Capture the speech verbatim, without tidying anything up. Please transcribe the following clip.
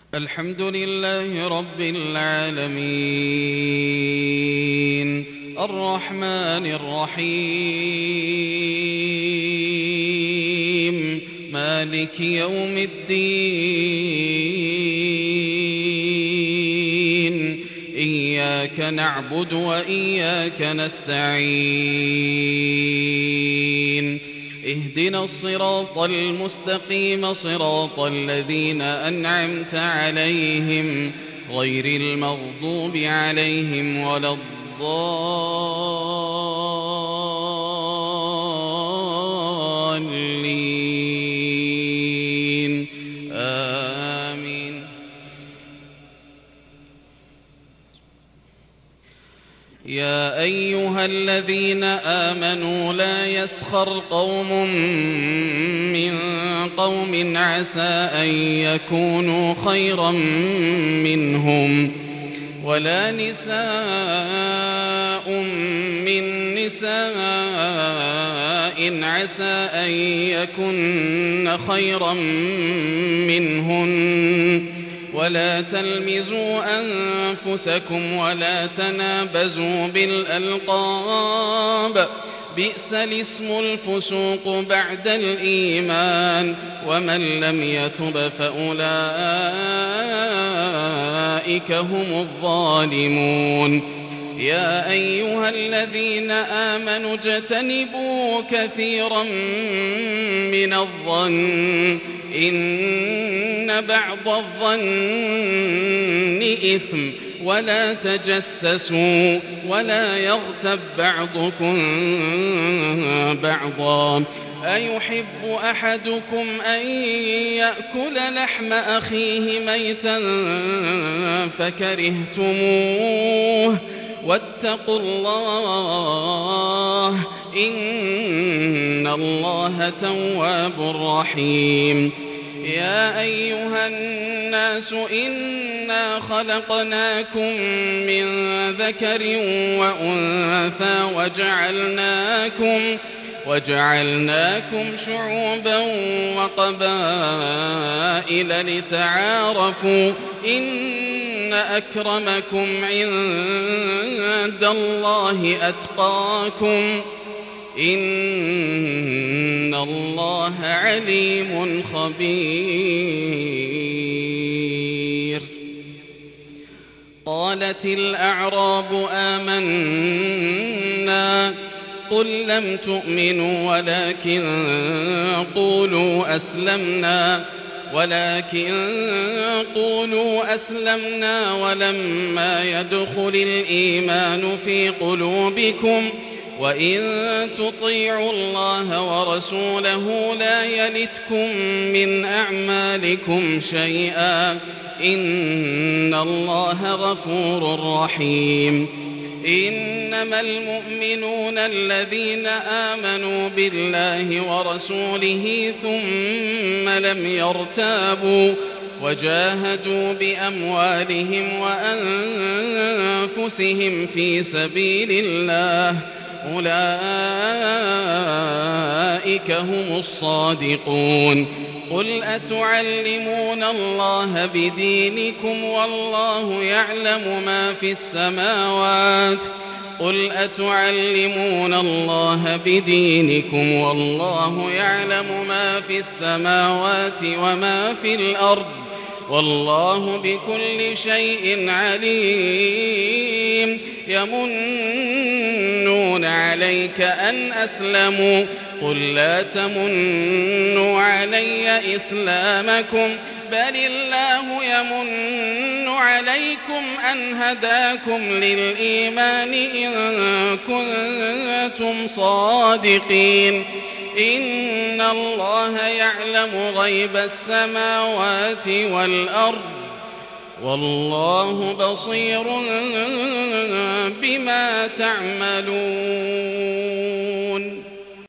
الحمد لله رب العالمين الرحمن الرحيم مالك يوم الدين إياك نعبد وإياك نستعين اهدنا الصراط المستقيم صراط الذين أنعمت عليهم غير المغضوب عليهم ولا الضالين آمين. يا أيها الذين آمنوا لا يسخر قوم من قوم عسى أن يكونوا خيرا منهم ولا نساء من نساء عسى أن يكن خيرا منهن ولا تلمزوا أنفسكم ولا تنابزوا بالألقاب بئس الاسم الفسوق بعد الإيمان ومن لم يتب فأولئك هم الظالمون. يا أيها الذين آمنوا اجتنبوا كثيرا من الظن إن بعض الظن إثم ولا تجسسوا ولا يغتب بعضكم بعضا أيحب أحدكم أن يأكل لحم أخيه ميتا فكرهتموه واتقوا الله إن الله تواب رحيم. يا أيها الناس إنا خلقناكم من ذكر وأنثى وجعلناكم وجعلناكم شعوبا وقبائل لتعارفوا إن أكرمكم عند الله أتقاكم إن الله عليم خبير. قالت الأعراب آمنا قل لم تؤمنوا ولكن قولوا أسلمنا ولكن قولوا أسلمنا ولما يدخل الإيمان في قلوبكم وإن تطيعوا الله ورسوله لا يلتكم من أعمالكم شيئا إن الله غفور رحيم. إنما المؤمنون الذين آمنوا بالله ورسوله ثم لم يرتابوا وجاهدوا بأموالهم وأنفسهم في سبيل الله أولئك هم الصادقون. قل أتعلمون الله بدينكم والله يعلم ما في السماوات قل أتعلمون الله بدينكم والله يعلم ما في السماوات وما في الأرض والله بكل شيء عليم. يمنون عليك أن أسلموا قل لا تمنوا علي إسلامكم بل الله يمن عليكم أن هداكم للإيمان إن كنتم صادقين. إن الله يعلم غيب السماوات والأرض والله بصير بما تعملون.